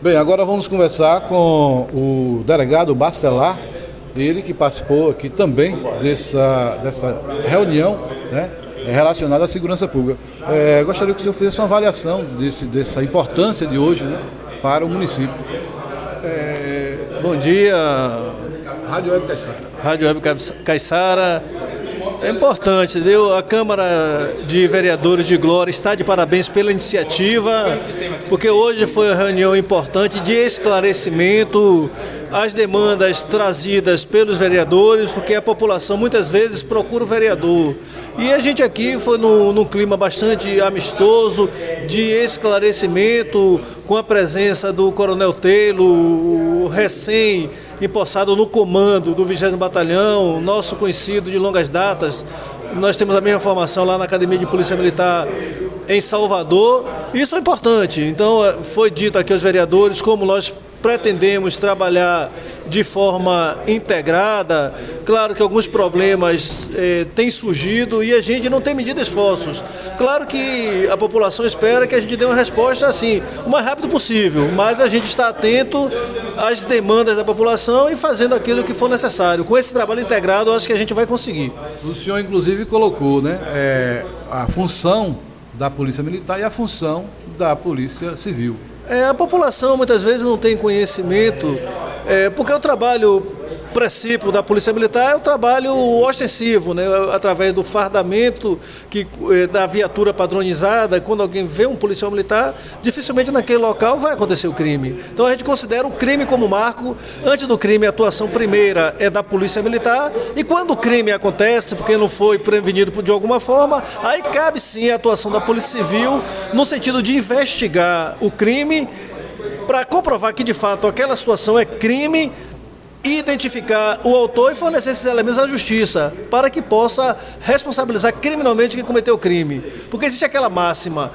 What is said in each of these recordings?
Bem, agora vamos conversar com o delegado Bacelar, ele que participou aqui também dessa reunião, né, relacionada à segurança pública. Gostaria que o senhor fizesse uma avaliação dessa importância de hoje, né, para o município. Bom dia, Rádio Web Caiçara. Rádio Web Caiçara. É importante, entendeu? A Câmara de Vereadores de Glória está de parabéns pela iniciativa, porque hoje foi uma reunião importante de esclarecimento às demandas trazidas pelos vereadores, porque a população muitas vezes procura o vereador. E a gente aqui foi num clima bastante amistoso, de esclarecimento, com a presença do Coronel Taylor, recém-empossado no comando do 20º Batalhão, nosso conhecido de longas datas. Nós temos a mesma formação lá na Academia de Polícia Militar em Salvador. Isso é importante. Então, foi dito aqui aos vereadores como nós pretendemos trabalhar de forma integrada. Claro que alguns problemas têm surgido e a gente não tem medido esforços. Claro que a população espera que a gente dê uma resposta assim, o mais rápido possível, mas a gente está atento às demandas da população e fazendo aquilo que for necessário. Com esse trabalho integrado, eu acho que a gente vai conseguir. O senhor, inclusive, colocou, né, a função da Polícia Militar e a função da Polícia Civil. A população muitas vezes não tem conhecimento, porque o trabalho princípio da Polícia Militar é o trabalho ostensivo, né? Através do fardamento da viatura padronizada. Quando alguém vê um policial militar, dificilmente naquele local vai acontecer o crime. Então a gente considera o crime como marco. Antes do crime, a atuação primeira é da Polícia Militar, e quando o crime acontece, porque não foi prevenido de alguma forma, aí cabe sim a atuação da Polícia Civil no sentido de investigar o crime para comprovar que de fato aquela situação é crime, identificar o autor e fornecer esses elementos à justiça, para que possa responsabilizar criminalmente quem cometeu o crime. Porque existe aquela máxima,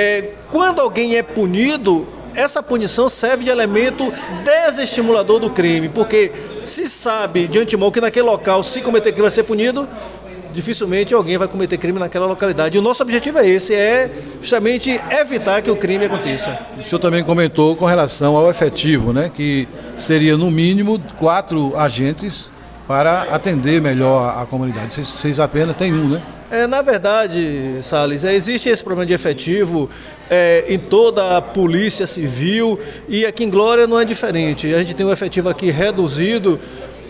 quando alguém é punido, essa punição serve de elemento desestimulador do crime, porque se sabe de antemão que naquele local, se cometer crime, vai ser punido, dificilmente alguém vai cometer crime naquela localidade. E o nosso objetivo é esse, justamente evitar que o crime aconteça. O senhor também comentou com relação ao efetivo, né, que seria no mínimo 4 agentes para atender melhor a comunidade. Vocês apenas têm um, né? Na verdade, Salles, existe esse problema de efetivo em toda a Polícia Civil, e aqui em Glória não é diferente. A gente tem um efetivo aqui reduzido,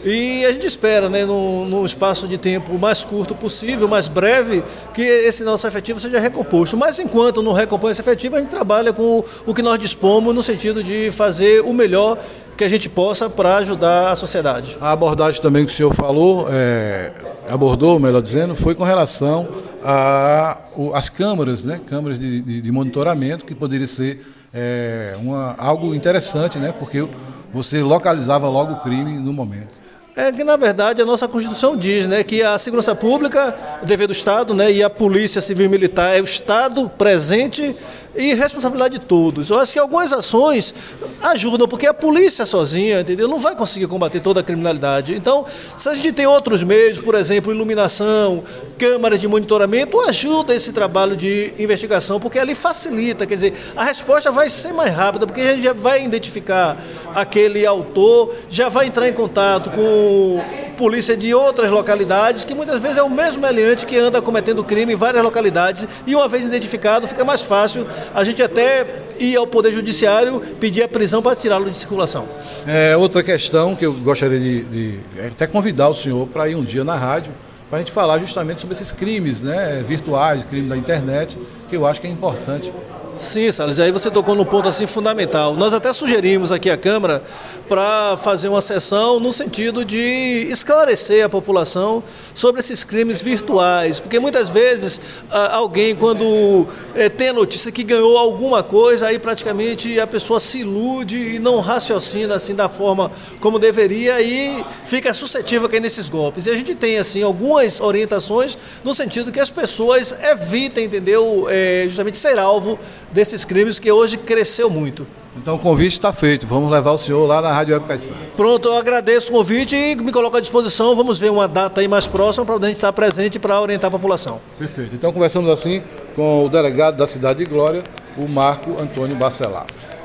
e a gente espera, né, num espaço de tempo mais curto possível, mais breve, que esse nosso efetivo seja recomposto. Mas enquanto não recompõe esse efetivo, a gente trabalha com o que nós dispomos, no sentido de fazer o melhor que a gente possa para ajudar a sociedade. A abordagem também que o senhor abordou, melhor dizendo, foi com relação às câmaras, né, câmaras de monitoramento, que poderia ser algo interessante, né, porque você localizava logo o crime no momento. Que, na verdade, a nossa Constituição diz, né, que a segurança pública é dever do Estado, né, e a Polícia Civil e Militar é o Estado presente e responsabilidade de todos. Eu acho que algumas ações ajudam, porque a polícia sozinha, entendeu, não vai conseguir combater toda a criminalidade. Então, se a gente tem outros meios, por exemplo, iluminação, câmaras de monitoramento, ajuda esse trabalho de investigação, porque ali facilita, quer dizer, a resposta vai ser mais rápida, porque a gente já vai identificar aquele autor, já vai entrar em contato com polícia de outras localidades, que muitas vezes é o mesmo meliante que anda cometendo crime em várias localidades, e uma vez identificado fica mais fácil a gente até ir ao Poder Judiciário pedir a prisão para tirá-lo de circulação. Outra questão que eu gostaria de até convidar o senhor para ir um dia na rádio, para a gente falar justamente sobre esses crimes, né, virtuais, crimes da internet, que eu acho que é importante. Sim, Salles, aí você tocou num ponto assim fundamental. Nós até sugerimos aqui à Câmara para fazer uma sessão no sentido de esclarecer a população sobre esses crimes virtuais, porque muitas vezes alguém, quando tem a notícia que ganhou alguma coisa, aí praticamente a pessoa se ilude e não raciocina assim da forma como deveria e fica suscetível a cair nesses golpes. E a gente tem assim algumas orientações no sentido que as pessoas evitem, entendeu, justamente ser alvo desses crimes, que hoje cresceu muito. Então o convite está feito, vamos levar o senhor lá na Rádio Web Caiçara. Pronto, eu agradeço o convite e me coloco à disposição, vamos ver uma data aí mais próxima para a gente estar presente para orientar a população. Perfeito, então conversamos assim com o delegado da cidade de Glória, o Marco Antônio Bacelar.